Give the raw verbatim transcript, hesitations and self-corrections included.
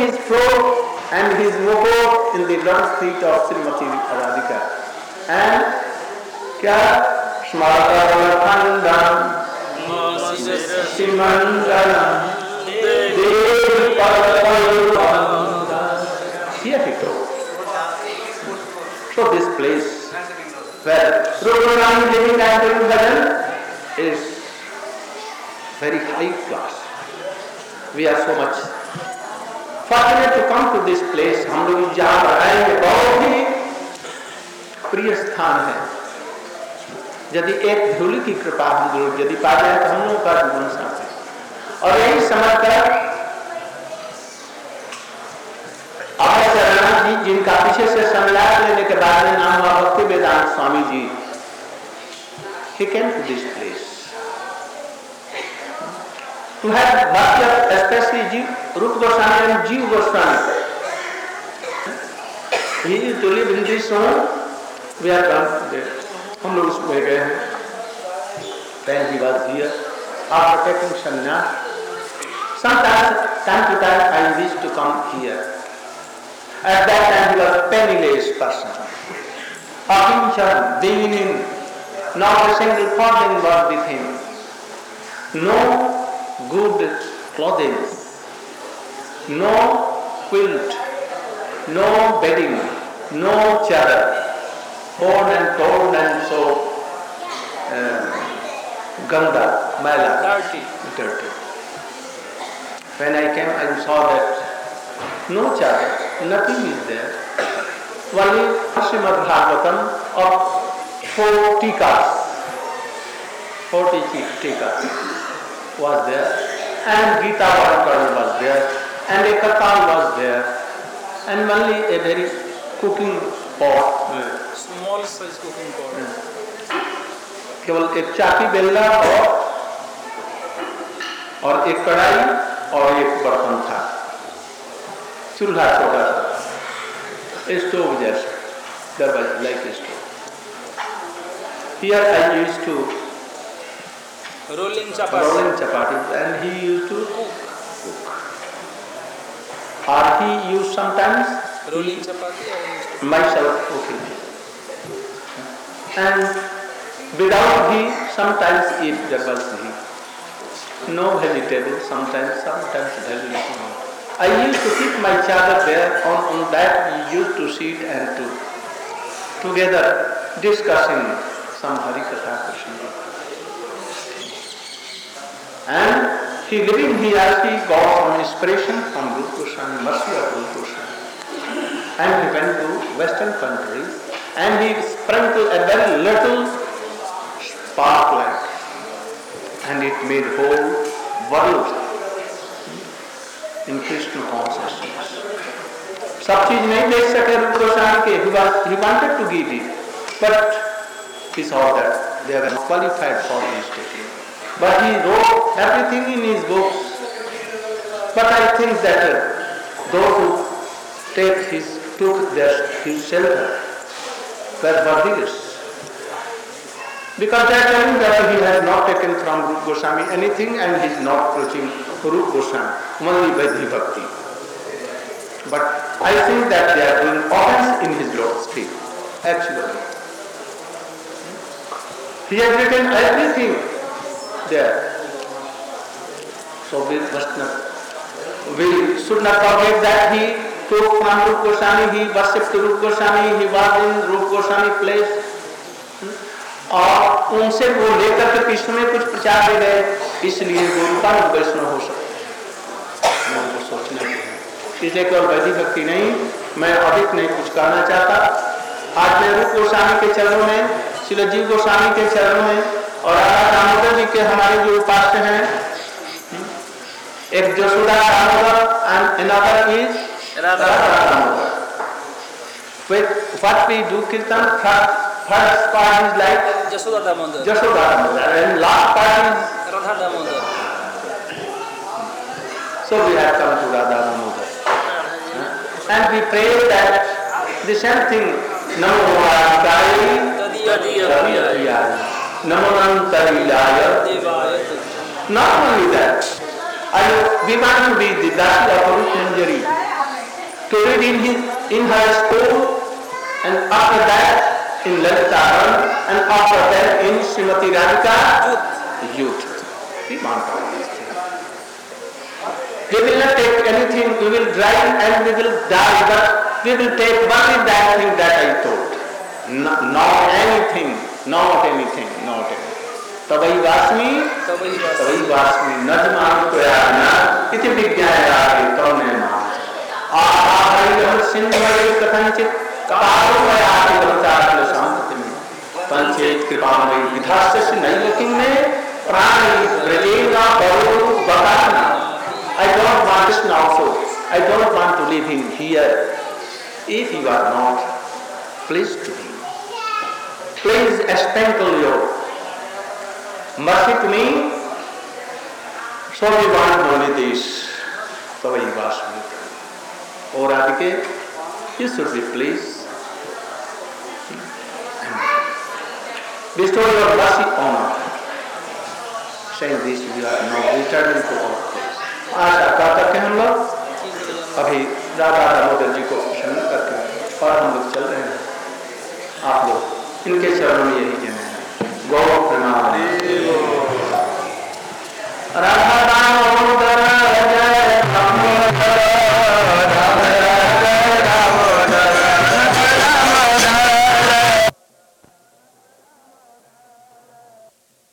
his throat and his moko in the lotus feet of Srimati Radhika. And kya Smarakandam Simangalam Devi Parapalvanda. Here he told. So this place where Rupanani living and doing bhajan is very high class. We are so much fortunate to come to this place. हम लोग जहाँ पर आएंगे बहुत ही प्रिय स्थान है. यदि एक धूली की कृपा हम लोग यदि पा जाए तो हम लोग का जीवन साथ है. और यही समझकर अभय शरणाथ जी जिनका पीछे से संन्यास लेने के बाद में नाम हुआ भक्ति वेदांत Swami ji, he came to this place to have bhakti, especially Jiv, Rupa Goswami and Jiv Goswami. He used to live in this home. We are come there. हम लोग उसमें गए हैं. Then he was here after taking sannyas. Sometimes, time to time, I used to come here. At that time, he was a penniless person. Akincham, being not a single farthing was with him. No good clothing, no quilt, no bedding, no chadar, torn and torn and so uh, ganda, mala, dirty. dirty. When I came, I saw that no chadar, nothing is there. Only Srimad Bhagavatam of four tikas, forty tikas was there, and Gita Vankar was there, and a katal was there, and only a very cooking pot. Small size cooking pot. केवल एक चाकी बेलना और और एक कढ़ाई और एक बर्तन था. चूल्हा छोटा सा, स्टोव जैसा, that was like a stove. Here I used to rolling chapati. Rolling chapati, and he used to cook. Or he used sometimes rolling chapati. Myself cooking. And without he, sometimes if there was he, no vegetable, sometimes, sometimes vegetable. I used to keep my chadar there. On, on that we used to sit and to together discussing some Hari Katha Krishna. And he living here, he got some inspiration from Rupa Goswami, mercy of Rupa Goswami. And he went to Western countries and he sprinkled a very little spark light and it made whole world in Krishna consciousness. सब चीज नहीं देख सके रूप गोस्वामी के, he wanted to give it, but he saw that they were not qualified for this taking. But he wrote everything in his books. But I think that uh, those who take his, took their, his shelter were worthies. Because they are telling that he has not taken from Rupa Goswami anything and he is not preaching Rupa Goswami, only Vaidhi Bhakti. But I think that they are doing offense in his lotus feet, actually. He has written everything there. So we must not, we should not forget that he took from Rupa Goswami, he worshipped Rupa Goswami, he was in Rupa Goswami place. और उनसे वो लेकर के कृष्ण में कुछ प्रचार दे गए, इसलिए वो रूपानुग वैष्णव हो सकते. मैं उनको सोचना चाहिए. इसलिए केवल वैदिक भक्ति नहीं, मैं अधिक नहीं कुछ कहना चाहता. आज मैं रूप गोस्वामी के चरणों में, श्री जीव गोस्वामी के चरणों में और राधा दामोदर जी के हमारे जो उपास्य हैं, एक Jasoda Damodar and another is Radha Damodar. What we do kirtan, first part is like Jasoda Damodar. Jasoda Damodar, and last part is Radha Damodar. So we have come to Radha Damodar. And we pray that the same thing, Namo Radhaya Tadiyadiyaya, Namo Nantarilaya. Not only that, I, we want to be the Dasi of Rup Manjari. to read in his in her school, and after that in Lalitaran, and after that in Srimati Radhika youth. We want all these things. We will not take anything. We will drive and we will die, but we will take only that thing that I told. No, not anything. Not anything. Not anything. तवई वास्मी तवई वास्मी नजमान Prayana इति विज्ञायाति तौने मान आहारियम सिंधुमय कथंचित कारुमयाति वंचार्य शांतिमि पंचेत कृपामयि विधास्य नैलकिं में प्राणी ब्रजेना बरो बगाना. I don't want this now, so I don't want to leave him here. If you are not pleased to him, please sprinkle your mercy to me. So we want only this. So he was me. Oh Radhike, you should be pleased. Bestow your mercy on us. Saying this, we are now returning to our place. आज आपका करके हम लोग अभी राधा दामोदर जी को प्रसन्न करके और हम लोग चल रहे हैं. आप लोग इनके चरणों में यही कहना है. गौ प्रणाम. राधा